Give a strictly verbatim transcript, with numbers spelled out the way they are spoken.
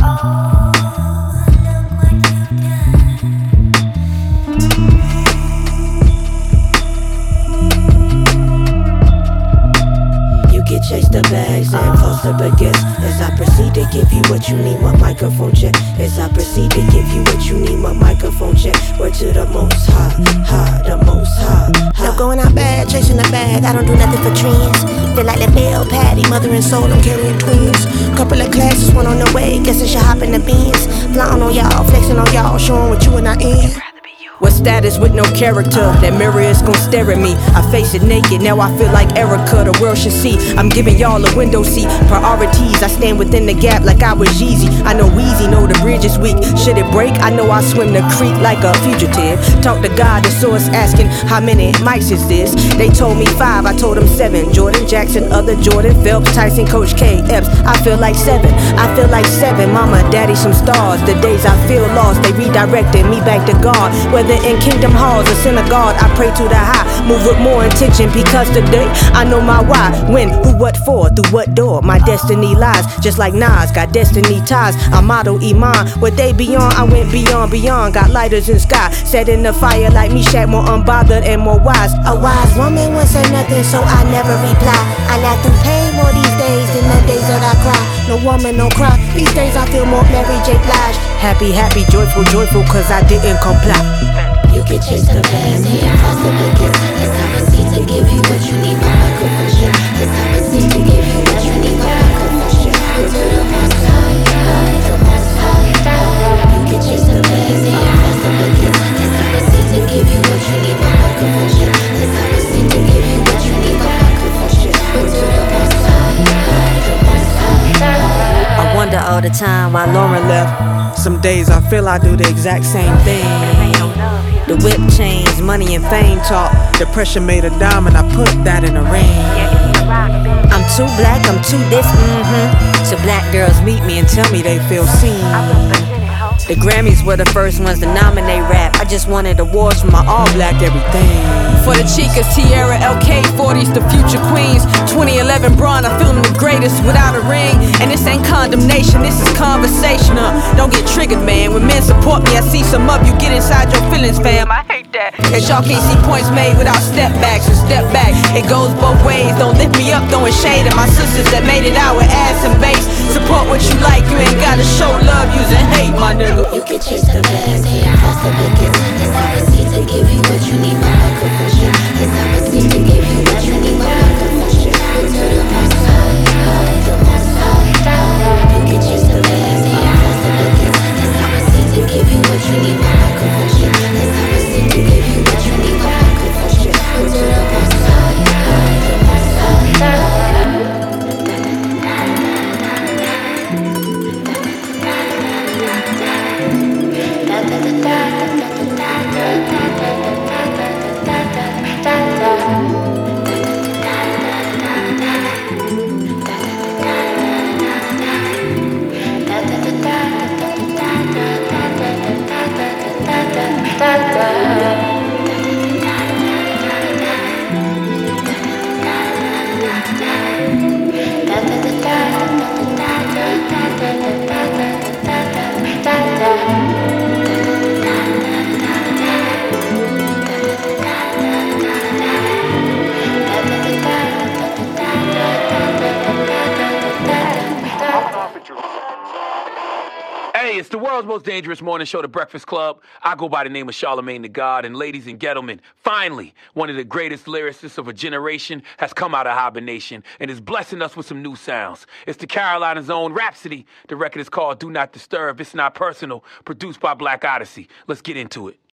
Chase the bags and post up against as I proceed to give you what you need, my microphone check. As I proceed to give you what you need, my microphone check. Word to the most high, high, the most high, high. No going out bad, chasing the bag, I don't do nothing for trends. Feel like the Bell Patty, mother and soul, I'm carrying twins. Couple of classes, one on the way, guess I should hop in the Benz. Flying on y'all, flexing on y'all, showing what you and I in. What status with no character? That mirror is gon' stare at me. I face it naked, now I feel like Erica. The world should see, I'm giving y'all a window seat. Priorities, I stand within the gap like I was Yeezy. I know Weezy, know the bridge is weak. Should it break? I know I swim the creek like a fugitive. Talk to God, the source asking, how many mics is this? They told me five, I told them seven. Jordan Jackson, other Jordan, Phelps, Tyson, Coach K, Epps. I feel like seven, I feel like seven. Mama, daddy, some stars. The days I feel lost, they redirected me back to God. Whether in kingdom halls or synagogue, I pray to the high, move with more intention because today I know my why, when, who, what for, through what door my destiny lies. Just like Nas, got destiny ties. I model Iman, what they beyond, I went beyond, beyond. Got lighters in sky, set in the fire like Meshach, more unbothered and more wise. A wise woman once said nothing, so I never reply. I laugh through pain more these days than the days that I cry. No woman, no cry. These days I feel more Mary J. Blige. Happy, happy, joyful, joyful, cause I didn't comply. You can chase the bags and impossible gifts. As I proceed to give you what you need, my microphone shit. As I proceed to give you what you need, my microphone shit. Go to the most high, high, the most high, high. You can chase the bags and impossible gifts. As I proceed to give you what you need, my microphone shit. As I proceed to give you what you need, my microphone shit. Go to the most high, high, the most high, high. I wonder all the time why Lauren left. Some days I feel I do the exact same thing. The whip chains, money and fame talk. The pressure made a diamond, I put that in a ring. I'm too black, I'm too this, mm-hmm. So black girls meet me and tell me they feel seen. The Grammys were the first ones to nominate rap. I just wanted awards for my all-black everything. For the Chicas, Tierra, L K, forties, the future queens. twenty eleven Braun, I feel them the greatest without a ring. And this ain't condemnation, this is conversation. Uh, don't get triggered, man. When men support me, I see some of you get inside your feelings, fam. I hate that. Cause y'all can't see points made without step backs and step back. It goes both ways. Don't lift me up, throwing shade at my sisters that made it out with ass and bass. Support what you like, you ain't gotta show love using hate, my nigga. You can chase the bags and impossible gifts. As I proceed to give you what you need, my microphone shit. As I proceed to give you what you need, my microphone shit. Go to the most high, high, the most high, high. You can chase the bags and impossible gifts. As I proceed to give you what you need, my microphone shit. As I proceed to give you what you need, my microphone shit. Go to the most high, high, the most high, high. Hey, it's the world's most dangerous morning show, The Breakfast Club. I go by the name of Charlemagne the God, and ladies and gentlemen, finally, one of the greatest lyricists of a generation has come out of hibernation and is blessing us with some new sounds. It's the Carolina's own Rhapsody. The record is called Do Not Disturb. It's not personal, produced by Black Odyssey. Let's get into it.